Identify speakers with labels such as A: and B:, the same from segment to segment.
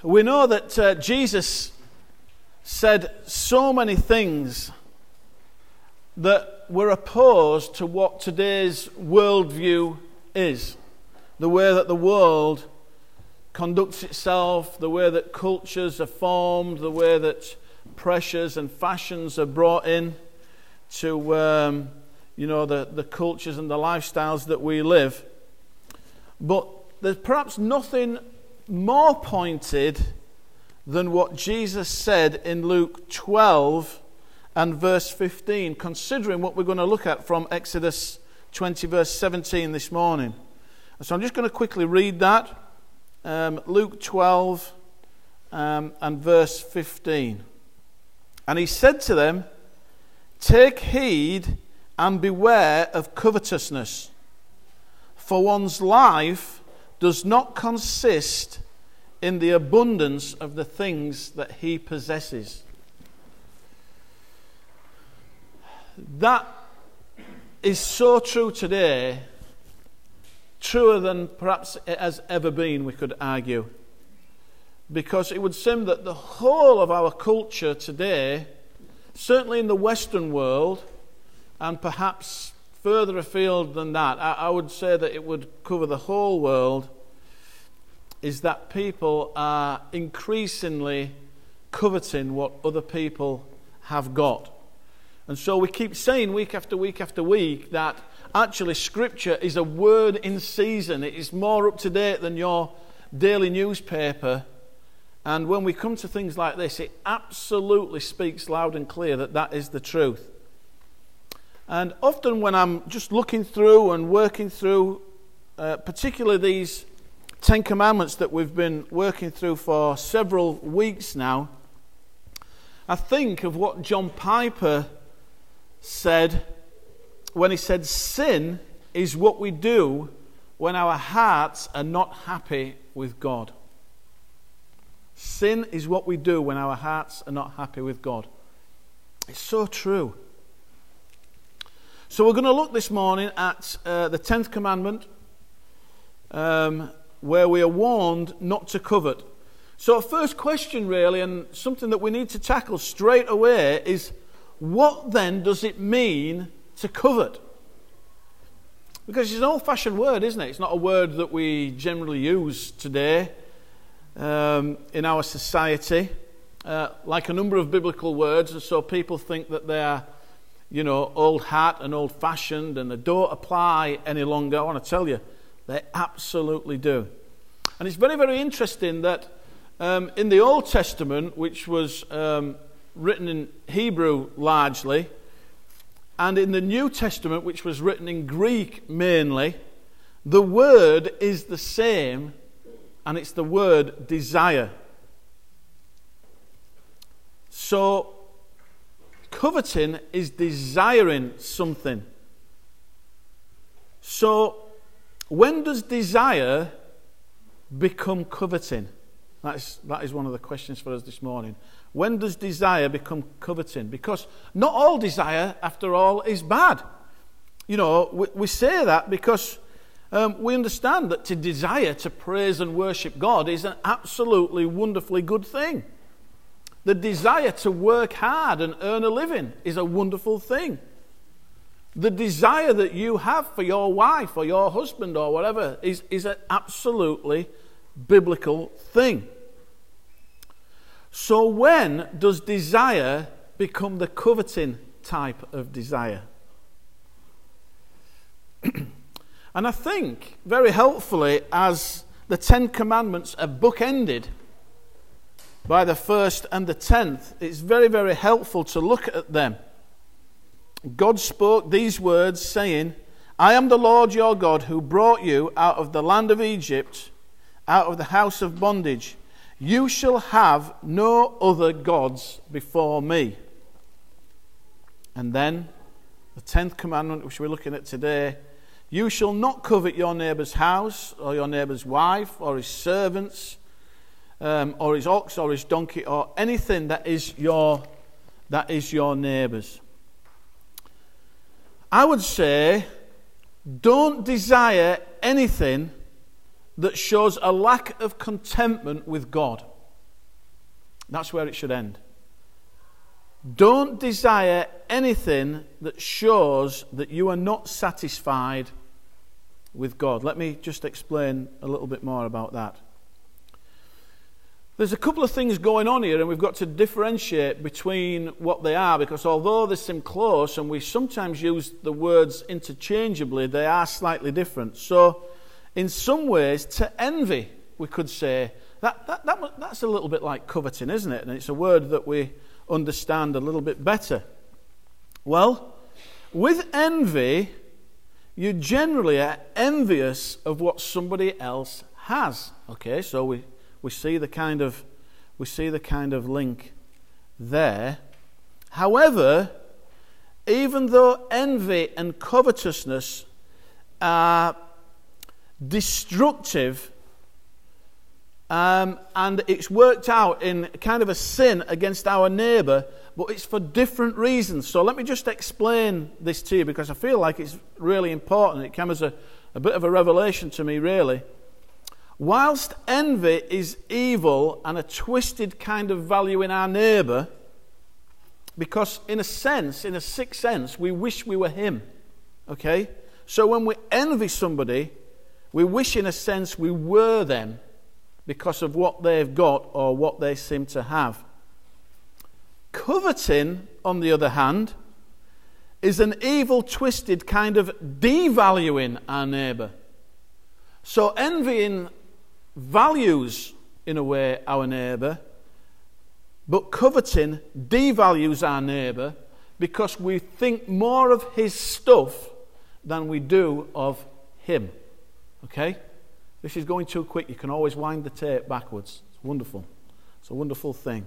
A: We know that Jesus said so many things that were opposed to what today's worldview is. The way that the world conducts itself, the way that cultures are formed, the way that pressures and fashions are brought in to the cultures and the lifestyles that we live. But there's perhaps nothing more pointed than what Jesus said in Luke 12 and verse 15, considering what we're going to look at from Exodus 20 verse 17 this morning. So I'm just going to quickly read that. Luke 12 and verse 15. And he said to them, "Take heed and beware of covetousness, for one's life does not consist in the abundance of the things that he possesses." That is so true today, truer than perhaps it has ever been, we could argue. Because it would seem that the whole of our culture today, certainly in the Western world, and perhaps further afield than that, I would say that it would cover the whole world, is that people are increasingly coveting what other people have got. And so we keep saying week after week after week that actually Scripture is a word in season. It is more up to date than your daily newspaper. And when we come to things like this, it absolutely speaks loud and clear that that is the truth. And often when I'm just looking through and working through, particularly these 10 Commandments that we've been working through for several weeks now, I think of what John Piper said when he said, "Sin is what we do when our hearts are not happy with God." Sin is what we do when our hearts are not happy with God. It's so true. So we're going to look this morning at the 10th commandment, where we are warned not to covet. So our first question really, and something that we need to tackle straight away, is what then does it mean to covet? Because it's an old-fashioned word, isn't it? It's not a word that we generally use today in our society, like a number of biblical words, and so people think that they are, old hat and old-fashioned, and they don't apply any longer. I want to tell you, they absolutely do. And it's very, very interesting that in the Old Testament, which was written in Hebrew largely, and in the New Testament, which was written in Greek mainly, the word is the same, and it's the word desire. So, coveting is desiring something. So, when does desire become coveting? That is one of the questions for us this morning. When does desire become coveting? Because not all desire, after all, is bad. We say that because we understand that to desire to praise and worship God is an absolutely wonderfully good thing. The desire to work hard and earn a living is a wonderful thing. The desire that you have for your wife or your husband or whatever is an absolutely biblical thing. So when does desire become the coveting type of desire? And I think, very helpfully, as the 10 Commandments are bookended by the first and the 10th, it's very, very helpful to look at them. God spoke these words, saying, "I am the Lord your God who brought you out of the land of Egypt, out of the house of bondage. You shall have no other gods before me." And then the 10th commandment, which we're looking at today, "You shall not covet your neighbour's house, or your neighbour's wife, or his servants, or his ox, or his donkey, or anything that is your neighbour's." I would say, don't desire anything that shows a lack of contentment with God. That's where it should end. Don't desire anything that shows that you are not satisfied with God. Let me just explain a little bit more about that. There's a couple of things going on here, and we've got to differentiate between what they are, because although they seem close and we sometimes use the words interchangeably, they are slightly different. So in some ways, to envy, we could say, that's a little bit like coveting, isn't it? And it's a word that we understand a little bit better. Well, with envy, you generally are envious of what somebody else has. Okay, so we see the kind of link there. However, even though envy and covetousness are destructive, and it's worked out in kind of a sin against our neighbour, but it's for different reasons. So let me just explain this to you, because I feel like it's really important. It came as a bit of a revelation to me, really. Whilst envy is evil and a twisted kind of value in our neighbour, because in a sick sense, we wish we were him. Okay? So when we envy somebody, we wish in a sense we were them, because of what they've got or what they seem to have. Coveting, on the other hand, is an evil, twisted kind of devaluing our neighbour. So envying values, in a way, our neighbour, but coveting devalues our neighbour because we think more of his stuff than we do of him. Okay? This is going too quick. You can always wind the tape backwards. It's wonderful. It's a wonderful thing.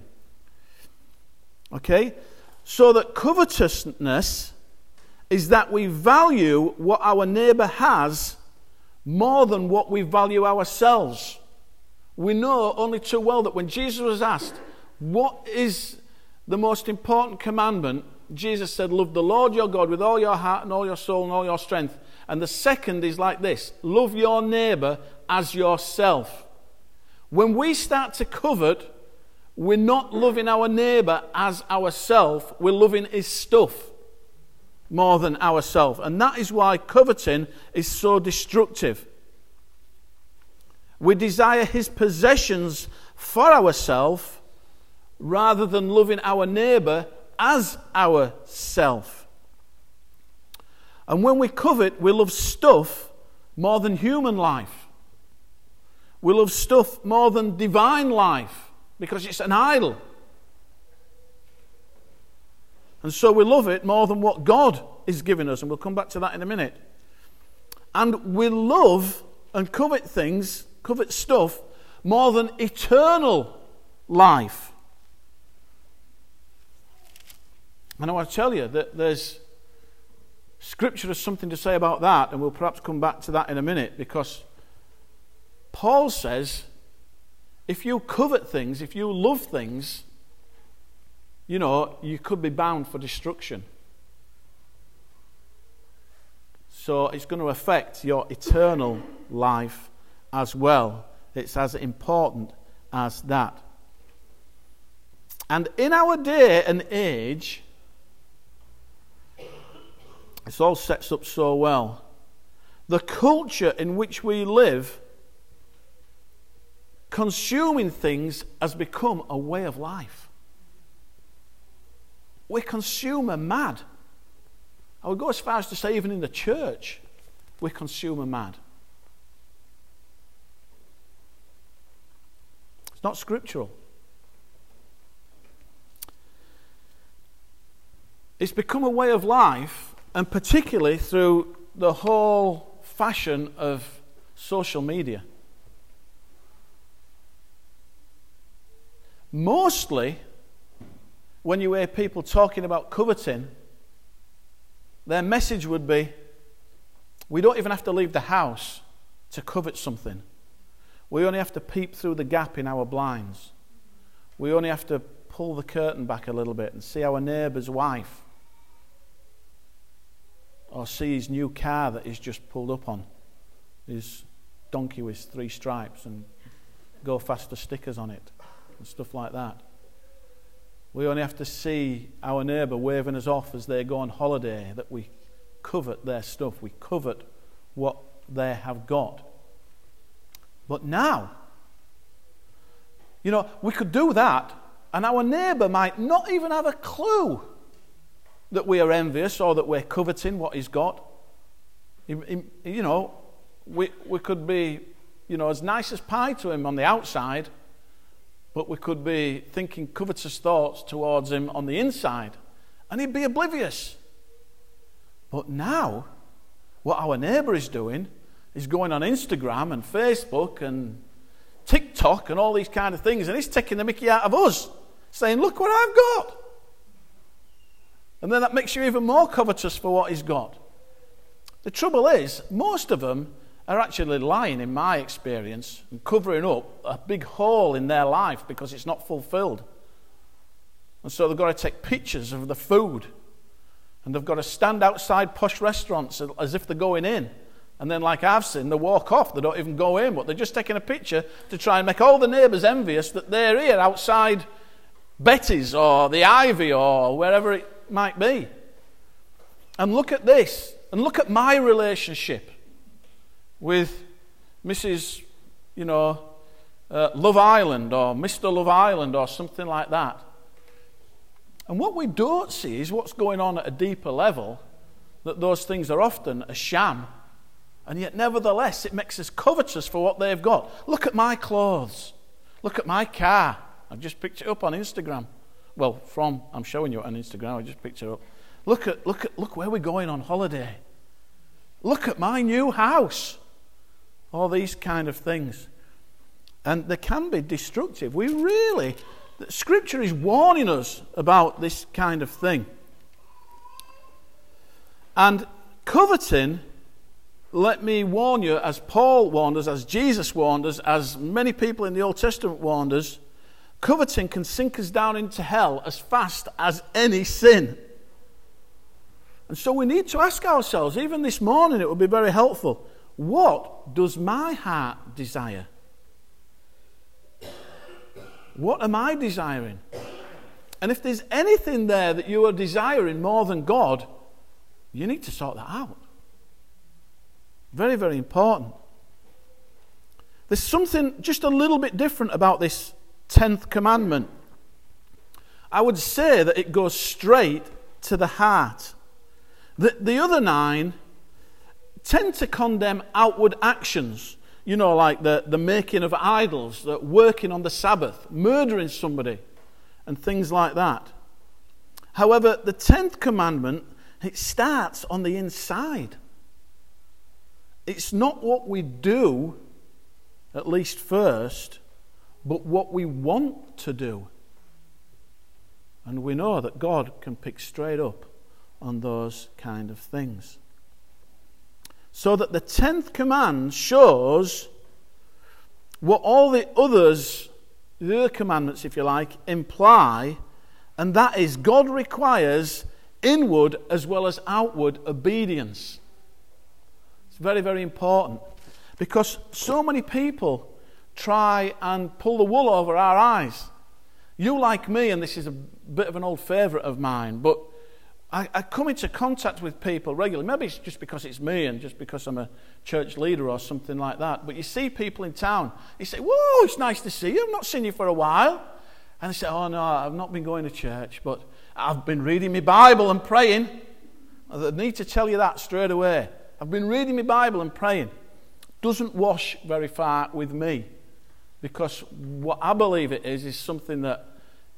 A: Okay? So that covetousness is that we value what our neighbour has more than what we value ourselves. We know only too well that when Jesus was asked, what is the most important commandment? Jesus said, love the Lord your God with all your heart and all your soul and all your strength. And the second is like this: love your neighbour as yourself. When we start to covet, we're not loving our neighbour as ourself, we're loving his stuff more than ourselves. And that is why coveting is so destructive. We desire his possessions for ourselves rather than loving our neighbour as ourself. And when we covet, we love stuff more than human life. We love stuff more than divine life because it's an idol. And so we love it more than what God is giving us, and we'll come back to that in a minute. And we love and covet things, covet stuff, more than eternal life. And I want to tell you that there's Scripture has something to say about that, and we'll perhaps come back to that in a minute, because Paul says if you covet things, if you love things, you know, you could be bound for destruction. So it's going to affect your eternal life as well. It's as important as that. And in our day and age, this all sets up so well. The culture in which we live, consuming things has become a way of life. We're consumer mad. I would go as far as to say even in the church, we're consumer mad. It's not scriptural. It's become a way of life, and particularly through the whole fashion of social media. Mostly, when you hear people talking about coveting, their message would be, we don't even have to leave the house to covet something. We only have to peep through the gap in our blinds. We only have to pull the curtain back a little bit and see our neighbour's wife, or see his new car that he's just pulled up on, his donkey with 3 stripes and go faster stickers on it and stuff like that. We only have to see our neighbour waving us off as they go on holiday that we covet their stuff. We covet what they have got. But now, we could do that, and our neighbour might not even have a clue that we are envious or that we're coveting what he's got. We could be, as nice as pie to him on the outside, but we could be thinking covetous thoughts towards him on the inside, and he'd be oblivious. But now, what our neighbour is doing is going on Instagram and Facebook and TikTok and all these kind of things, and he's taking the mickey out of us, saying, look what I've got. And then that makes you even more covetous for what he's got. The trouble is, most of them are actually lying, in my experience, and covering up a big hole in their life because it's not fulfilled. And so they've got to take pictures of the food, and they've got to stand outside posh restaurants as if they're going in. And then, like I've seen, they walk off. They don't even go in, but they're just taking a picture to try and make all the neighbours envious that they're here outside Betty's or the Ivy or wherever it might be. And look at this, and look at my relationship with Mrs. Love Island or Mr. Love Island or something like that. And what we don't see is what's going on at a deeper level, that those things are often a sham, and yet nevertheless it makes us covetous for what they've got. Look at my clothes. Look at my car. I've just picked it up on Instagram. Well, I'm showing you it on Instagram. I just picked it up. Look where we're going on holiday. Look at my new house. All these kind of things. And they can be destructive. Scripture is warning us about this kind of thing. And coveting, let me warn you, as Paul warned us, as Jesus warned us, as many people in the Old Testament warned us, coveting can sink us down into hell as fast as any sin. And so we need to ask ourselves, even this morning it would be very helpful, what does my heart desire? What am I desiring? And if there's anything there that you are desiring more than God, you need to sort that out. Very, very important. There's something just a little bit different about this 10th commandment. I would say that it goes straight to the heart. The other 9 tend to condemn outward actions, like the making of idols, the working on the Sabbath, murdering somebody, and things like that. However, the 10th commandment, it starts on the inside. It's not what we do, at least first, but what we want to do. And we know that God can pick straight up on those kind of things. So that the 10th command shows what all the other commandments, if you like, imply, and that is God requires inward as well as outward obedience. It's very, very important, because so many people try and pull the wool over our eyes. You, like me, and this is a bit of an old favourite of mine, but I come into contact with people regularly. Maybe it's just because it's me and just because I'm a church leader or something like that. But you see people in town. You say, whoa, it's nice to see you. I've not seen you for a while. And they say, oh no, I've not been going to church, but I've been reading my Bible and praying. I need to tell you that straight away. I've been reading my Bible and praying. Doesn't wash very far with me. Because what I believe it is something that,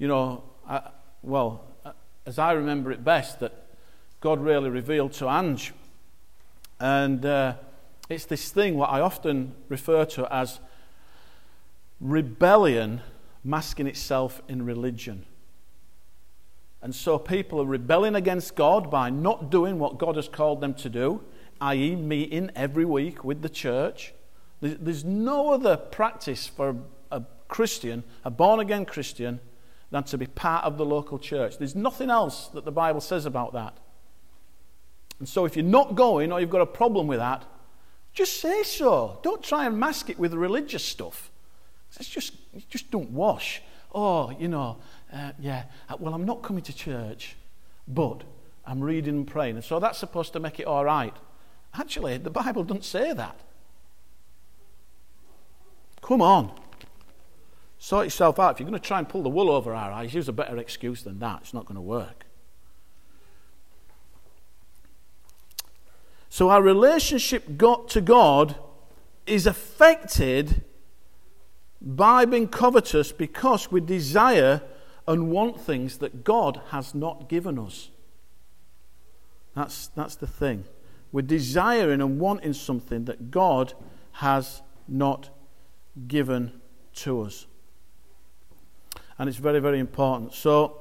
A: as I remember it best, that God really revealed to Ange. And it's this thing, what I often refer to as rebellion masking itself in religion. And so people are rebelling against God by not doing what God has called them to do, i.e. meeting every week with the church. There's no other practice for a Christian, a born-again Christian, than to be part of the local church. There's nothing else that the Bible says about that. And so if you're not going or you've got a problem with that, just say so. Don't try and mask it with religious stuff. It just don't wash. Oh, well, I'm not coming to church, but I'm reading and praying, and so that's supposed to make it all right. Actually, the Bible doesn't say that. Come on. Sort yourself out. If you're going to try and pull the wool over our eyes, use a better excuse than that. It's not going to work. So our relationship to God is affected by being covetous because we desire and want things that God has not given us. That's the thing. We're desiring and wanting something that God has not given to us. And it's very, very important. So,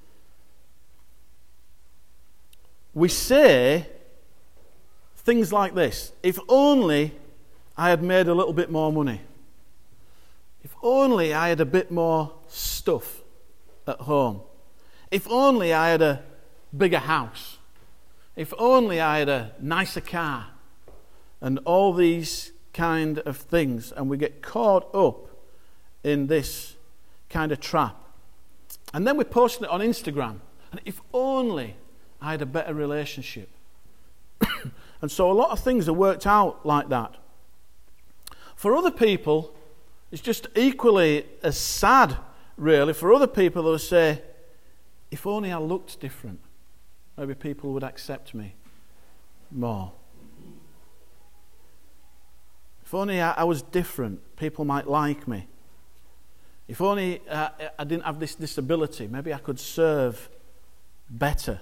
A: we say things like this: if only I had made a little bit more money. If only I had a bit more stuff at home. If only I had a bigger house. If only I had a nicer car. And all these kind of things. And we get caught up in this kind of trap. And then we're posting it on Instagram. And if only I had a better relationship. And so a lot of things are worked out like that. For other people, it's just equally as sad, really. For other people, they'll say, if only I looked different, maybe people would accept me more. If only I was different, people might like me. If only I didn't have this disability, maybe I could serve better.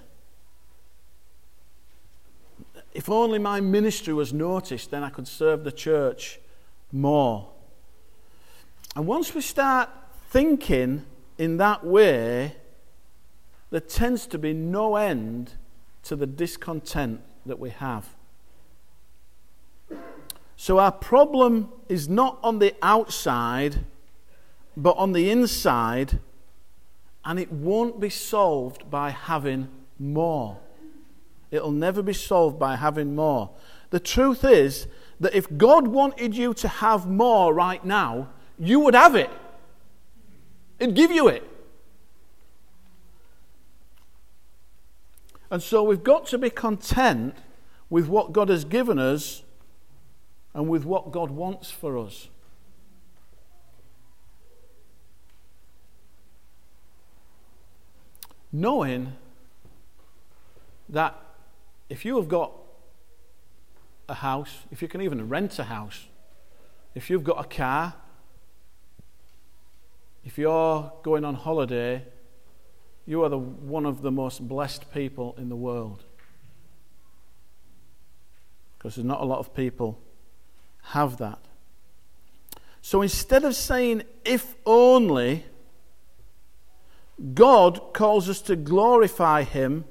A: If only my ministry was noticed, then I could serve the church more. And once we start thinking in that way, there tends to be no end to the discontent that we have. So our problem is not on the outside, but on the inside, and it won't be solved by having more. It'll never be solved by having more. The truth is that if God wanted you to have more right now, you would have it. He'd give you it. And so we've got to be content with what God has given us and with what God wants for us. Knowing that if you have got a house, if you can even rent a house, if you've got a car, if you're going on holiday, you are one of the most blessed people in the world. Because there's not a lot of people have that. So instead of saying, if only, God calls us to glorify Him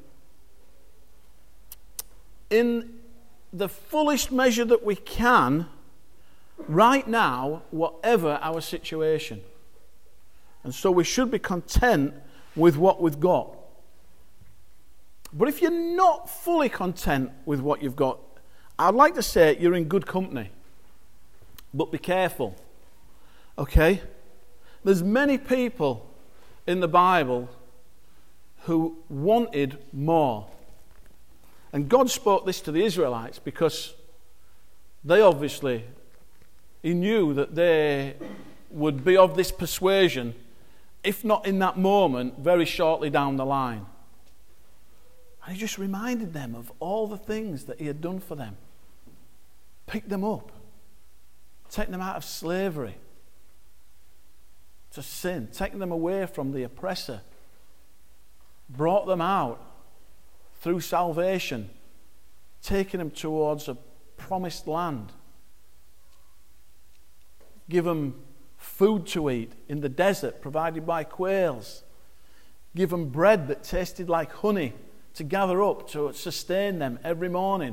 A: in the fullest measure that we can right now, whatever our situation. And so we should be content with what we've got. But if you're not fully content with what you've got, I'd like to say you're in good company. But be careful. Okay? There's many people in the Bible who wanted more. And God spoke this to the Israelites because He knew that they would be of this persuasion, if not in that moment, very shortly down the line. And He just reminded them of all the things that He had done for them. Picked them up. Taken them out of slavery to sin. Taken them away from the oppressor. Brought them out through salvation, taking them towards a promised land. Give them food to eat in the desert provided by quails. Give them bread that tasted like honey to gather up to sustain them every morning.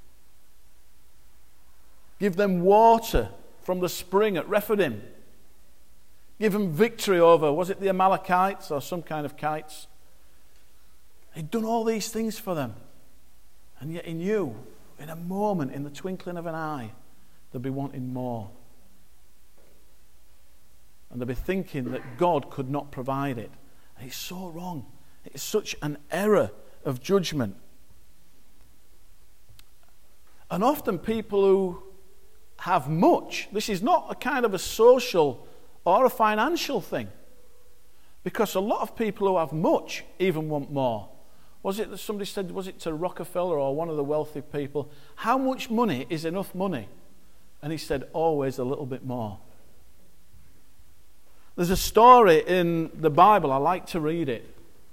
A: Give them water from the spring at Rephidim. Give them victory over, was it the Amalekites or some kind of kites? He'd done all these things for them. And yet He knew, in a moment, in the twinkling of an eye, they'd be wanting more. And they'd be thinking that God could not provide it. It's so wrong. It's such an error of judgment. And often people who have much, this is not a kind of a social or a financial thing. Because a lot of people who have much even want more. Was it that somebody said, was it to Rockefeller or one of the wealthy people, how much money is enough money? And he said, always a little bit more. There's a story in the Bible, I like to read it.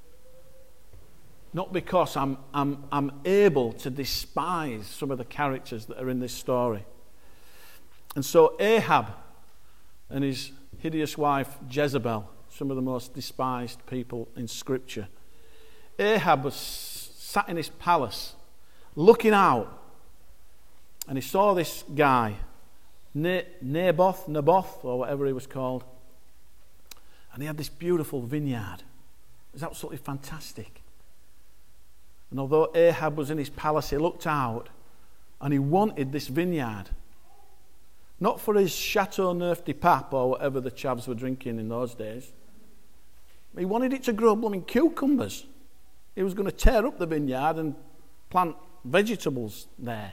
A: Not because I'm able to despise some of the characters that are in this story. And so Ahab and his hideous wife Jezebel, some of the most despised people in Scripture. Ahab was sat in his palace, looking out, and he saw this guy, Naboth, or whatever he was called, and he had this beautiful vineyard. It was absolutely fantastic. And although Ahab was in his palace, he looked out, and he wanted this vineyard. Not for his Chateau Neuf de Pape, or whatever the chavs were drinking in those days. He wanted it to grow blooming cucumbers. He was going to tear up the vineyard and plant vegetables there.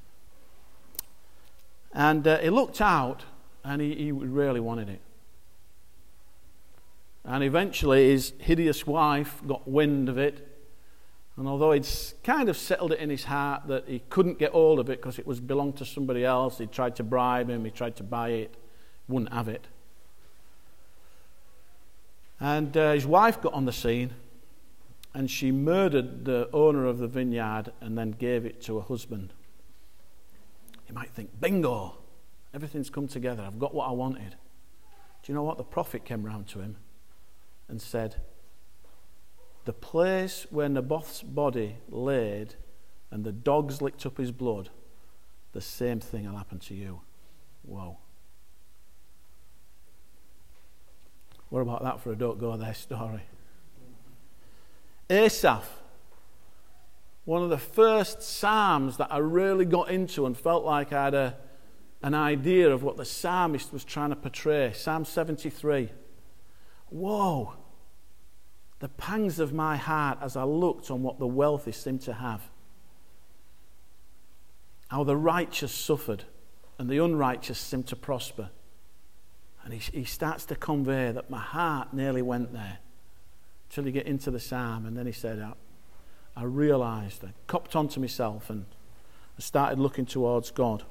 A: And he looked out, and he really wanted it. And eventually his hideous wife got wind of it. And although he'd kind of settled it in his heart that he couldn't get hold of it because it belonged to somebody else, he tried to bribe him, he tried to buy it, wouldn't have it. And his wife got on the scene, and she murdered the owner of the vineyard and then gave it to her husband. You might think, bingo, everything's come together, I've got what I wanted. Do you know what? The prophet came round to him and said, the place where Naboth's body laid and the dogs licked up his blood, the same thing will happen to you. Whoa. What about that for a don't go there story? Asaph, one of the first psalms that I really got into and felt like I had an idea of what the psalmist was trying to portray. Psalm 73. Whoa. The pangs of my heart as I looked on what the wealthy seemed to have. How the righteous suffered and the unrighteous seemed to prosper. And he starts to convey that my heart nearly went there. Till you get into the psalm, and then he said, I realised, I copped onto myself and I started looking towards God.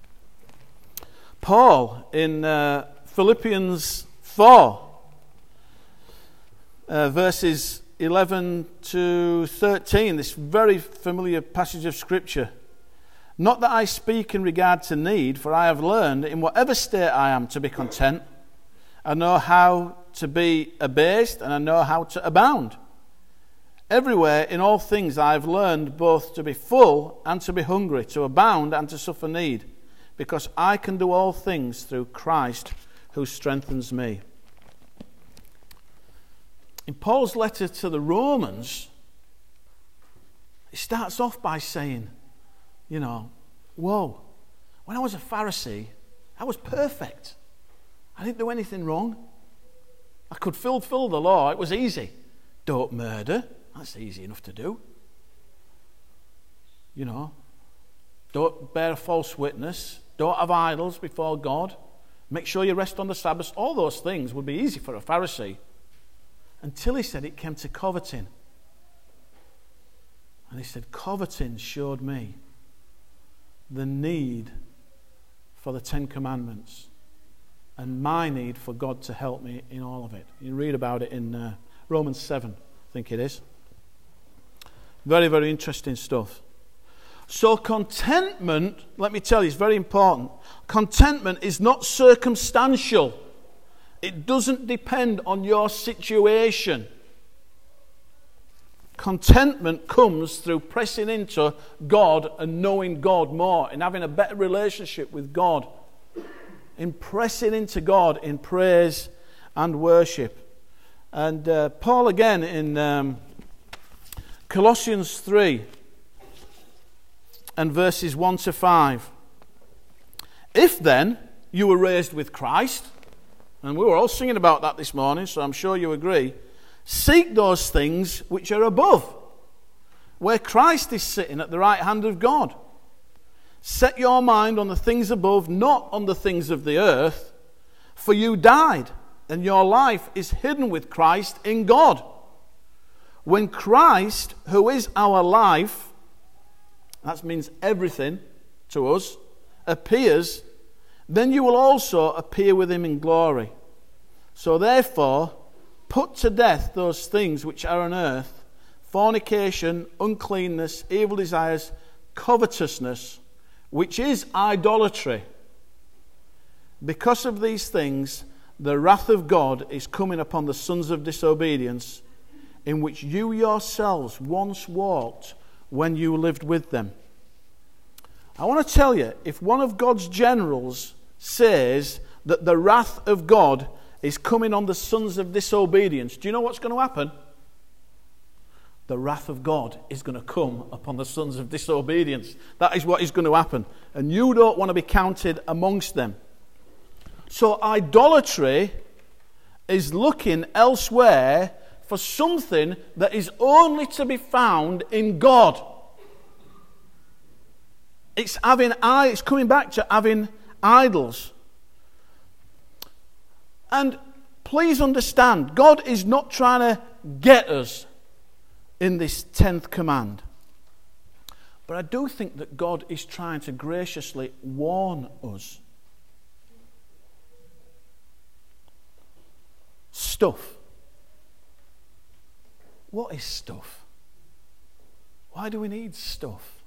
A: Paul in Philippians 4, verses 11 to 13, this very familiar passage of Scripture. Not that I speak in regard to need, for I have learned in whatever state I am to be content. I know how to be abased, and I know how to abound. Everywhere, in all things, I have learned both to be full and to be hungry, to abound and to suffer need, because I can do all things through Christ who strengthens me. In Paul's letter to the Romans, he starts off by saying, whoa, when I was a Pharisee, I was perfect. I didn't do anything wrong. I could fulfill the law. It was easy. Don't murder. That's easy enough to do. Don't bear a false witness. Don't have idols before God. Make sure you rest on the Sabbath. All those things would be easy for a Pharisee. Until he said it came to coveting. And he said, coveting showed me the need for the Ten Commandments and my need for God to help me in all of it. You read about it in Romans 7, I think it is. Very, very interesting stuff. So contentment, let me tell you, is very important. Contentment is not circumstantial. It doesn't depend on your situation. Contentment comes through pressing into God and knowing God more and having a better relationship with God. In pressing into God in praise and worship. And Paul again in Colossians 3 and verses 1 to 5. If then you were raised with Christ, and we were all singing about that this morning, so I'm sure you agree. Seek those things which are above, where Christ is sitting at the right hand of God. Set your mind on the things above, not on the things of the earth, for you died, and your life is hidden with Christ in God. When Christ, who is our life, that means everything to us, appears, then you will also appear with him in glory. So therefore, put to death those things which are on earth, fornication, uncleanness, evil desires, covetousness, which is idolatry. Because of these things, the wrath of God is coming upon the sons of disobedience, in which you yourselves once walked when you lived with them. I want to tell you, if one of God's generals says that the wrath of God is coming on the sons of disobedience, do you know what's going to happen? The wrath of God is going to come upon the sons of disobedience. That is what is going to happen. And you don't want to be counted amongst them. So idolatry is looking elsewhere for something that is only to be found in God. It's coming back to having idols. And please understand, God is not trying to get us in this 10th command. But I do think that God is trying to graciously warn us. Stuff. What is stuff? Why do we need stuff?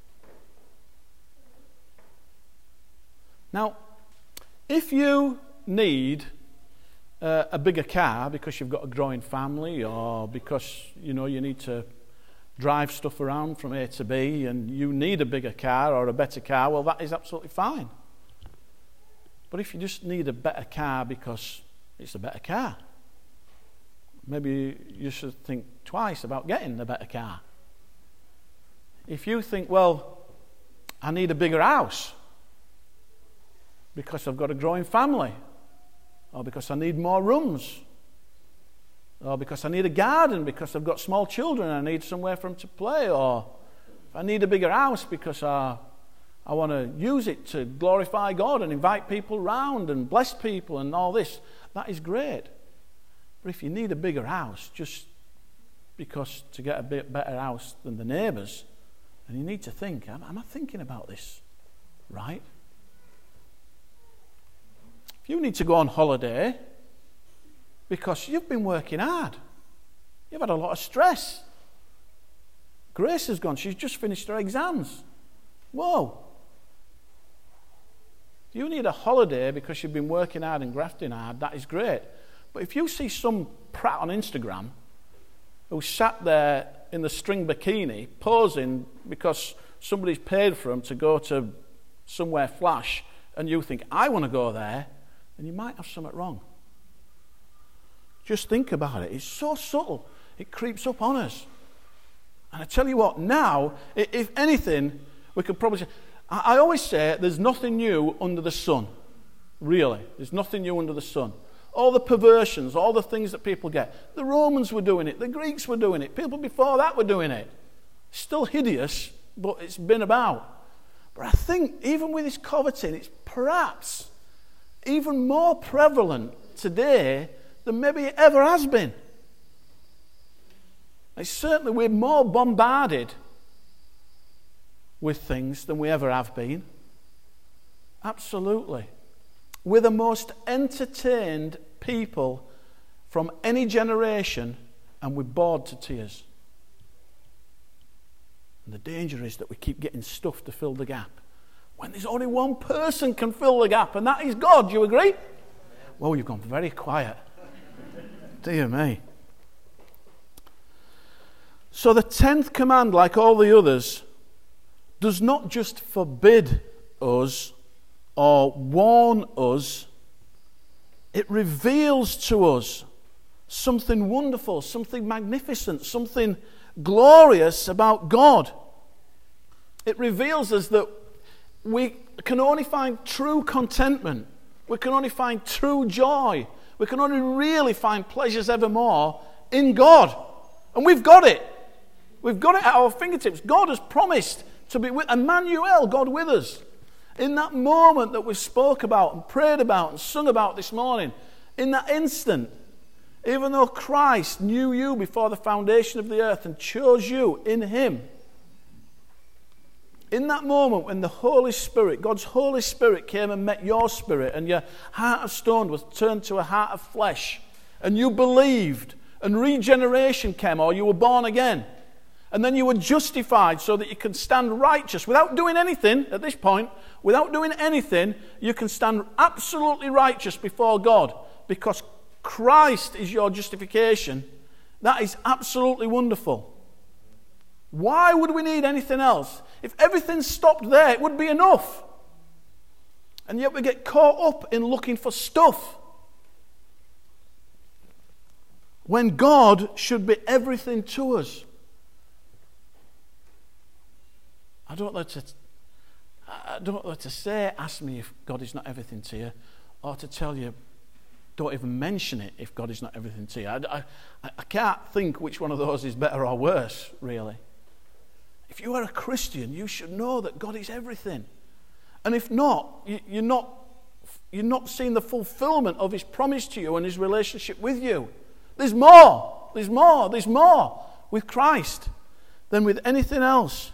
A: Now, if you need a bigger car because you've got a growing family, or because you need to drive stuff around from A to B and you need a bigger car or a better car, well, that is absolutely fine. But if you just need a better car because it's a better car, maybe you should think twice about getting a better car. If you think, well, I need a bigger house because I've got a growing family, or because I need more rooms, or because I need a garden because I've got small children and I need somewhere for them to play, or if I need a bigger house because I want to use it to glorify God and invite people round and bless people and all this, that is great. But if you need a bigger house just because to get a bit better house than the neighbours, then you need to think, am I thinking about this right? If you need to go on holiday because you've been working hard, you've had a lot of stress. Grace has gone, she's just finished her exams. Whoa. If you need a holiday because you've been working hard and grafting hard, that is great. But if you see some prat on Instagram who sat there in the string bikini posing because somebody's paid for them to go to somewhere flash, and you think, I want to go there, then you might have something wrong. Just think about it. It's so subtle. It creeps up on us. And I tell you what, now, if anything, we could probably say, I always say there's nothing new under the sun. Really. There's nothing new under the sun. All the perversions, all the things that people get. The Romans were doing it. The Greeks were doing it. People before that were doing it. Still hideous, but it's been about. But I think even with this coveting, it's perhaps even more prevalent today than maybe it ever has been. It's certainly we're more bombarded with things than we ever have been. Absolutely. We're the most entertained people from any generation, and we're bored to tears. And the danger is that we keep getting stuff to fill the gap, when there's only one person can fill the gap, and that is God. Do you agree? Well, you've gone very quiet. Dear me. So the 10th command, like all the others, does not just forbid us or warn us, it reveals to us something wonderful, something magnificent, something glorious about God. It reveals us that we can only find true contentment, we can only find true joy, we can only really find pleasures evermore in God. And we've got it. We've got it at our fingertips. God has promised to be with Emmanuel, God with us. In that moment that we spoke about and prayed about and sung about this morning, in that instant, even though Christ knew you before the foundation of the earth and chose you in him, in that moment when the Holy Spirit, God's Holy Spirit came and met your spirit and your heart of stone was turned to a heart of flesh and you believed and regeneration came, or you were born again, and then you were justified so that you can stand righteous without doing anything at this point. Without doing anything, you can stand absolutely righteous before God because Christ is your justification. That is absolutely wonderful. Why would we need anything else? If everything stopped there, it would be enough. And yet we get caught up in looking for stuff, when God should be everything to us. I don't know what to say, ask me if God is not everything to you, or to tell you, don't even mention it if God is not everything to you. I can't think which one of those is better or worse, really. If you are a Christian, you should know that God is everything. And if not, you're not seeing the fulfillment of his promise to you and his relationship with you. There's more with Christ than with anything else.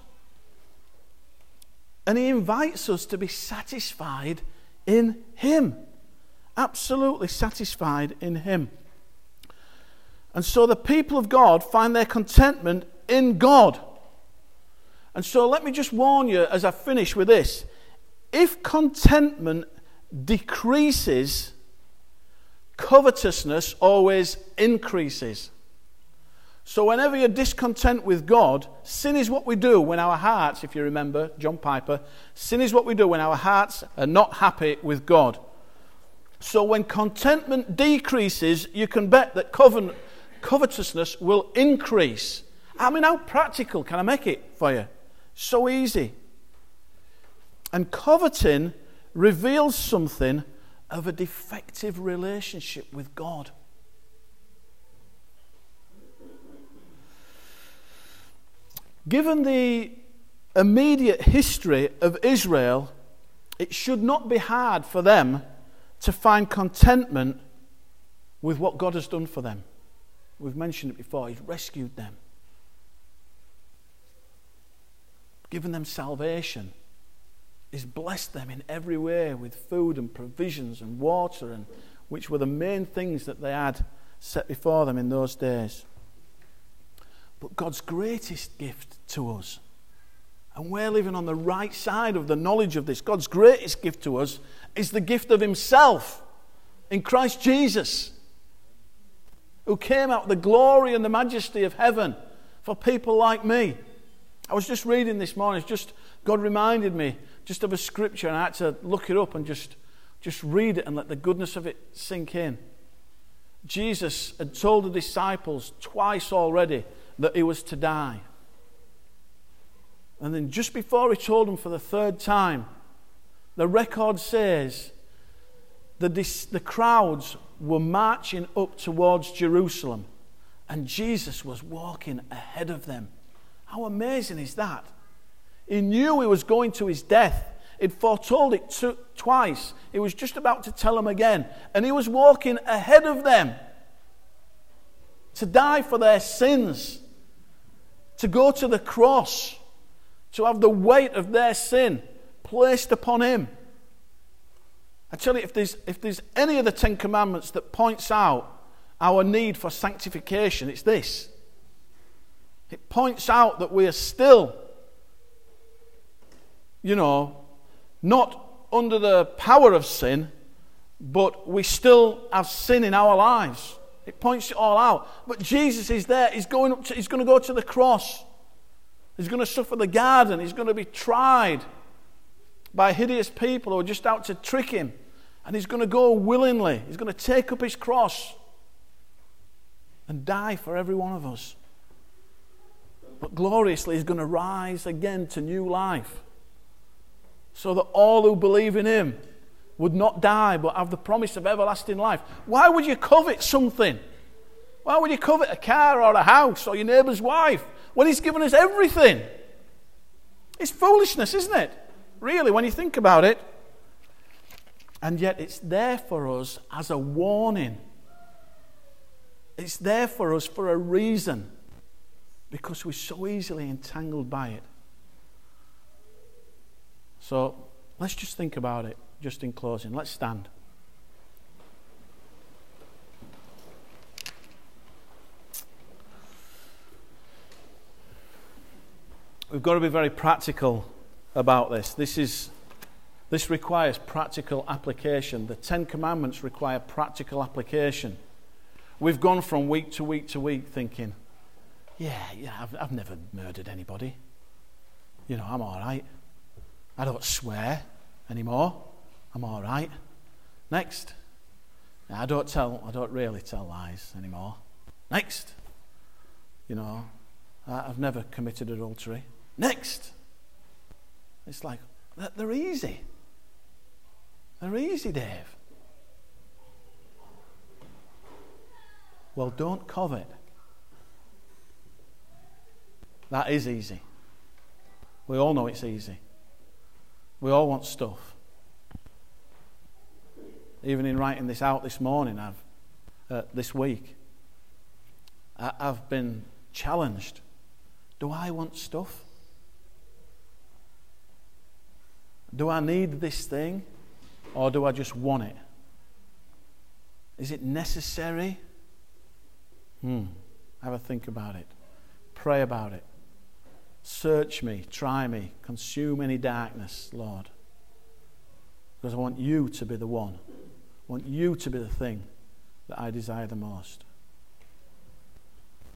A: And he invites us to be satisfied in him. Absolutely satisfied in him. And so the people of God find their contentment in God. And so let me just warn you as I finish with this. If contentment decreases, covetousness always increases. So whenever you're discontent with God, sin is what we do when our hearts, if you remember John Piper, sin is what we do when our hearts are not happy with God. So when contentment decreases, you can bet that covetousness will increase. I mean, how practical can I make it for you? So easy. And coveting reveals something of a defective relationship with God. Given the immediate history of Israel, it should not be hard for them to find contentment with what God has done for them. We've mentioned it before. He's rescued them, given them salvation. He's blessed them in every way with food and provisions and water, and which were the main things that they had set before them in those days. But God's greatest gift to us, and we're living on the right side of the knowledge of this, God's greatest gift to us is the gift of himself in Christ Jesus, who came out of the glory and the majesty of heaven for people like me. I was just reading this morning, God reminded me just of a scripture, and I had to look it up and just read it and let the goodness of it sink in. Jesus had told the disciples twice already that he was to die. And then just before he told them for the third time, the record says the crowds were marching up towards Jerusalem, and Jesus was walking ahead of them. How amazing is that? He knew he was going to his death. He'd foretold it twice. He was just about to tell them again. And he was walking ahead of them to die for their sins, to go to the cross, to have the weight of their sin placed upon him. I tell you, if there's any of the Ten Commandments that points out our need for sanctification, it's this. It points out that we are still, not under the power of sin, but we still have sin in our lives. It points it all out. But Jesus is there. He's going to go to the cross. He's going to suffer the garden. He's going to be tried by hideous people who are just out to trick him. And he's going to go willingly. He's going to take up his cross and die for every one of us. But gloriously, he's going to rise again to new life, so that all who believe in him would not die but have the promise of everlasting life. Why would you covet something Why would you covet a car or a house or your neighbour's wife when he's given us everything? It's foolishness, isn't it? Really, when you think about it. And yet it's there for us as a warning. It's there for us for a reason. Because we're so easily entangled by it. So let's just think about it, just in closing. Let's stand. We've got to be very practical about this. This requires practical application. The 10 Commandments require practical application. We've gone from week to week to week thinking, I've never murdered anybody. I'm all right. I don't swear anymore. I'm all right. Next. I don't really tell lies anymore. Next. I've never committed adultery. Next. It's like, they're easy. They're easy, Dave. Well, don't covet. That is easy. We all know it's easy. We all want stuff. Even in writing this out this morning, this week, I've been challenged. Do I want stuff? Do I need this thing? Or do I just want it? Is it necessary? Have a think about it. Pray about it. Search me, try me, consume any darkness, Lord. Because I want you to be the one. I want you to be the thing that I desire the most.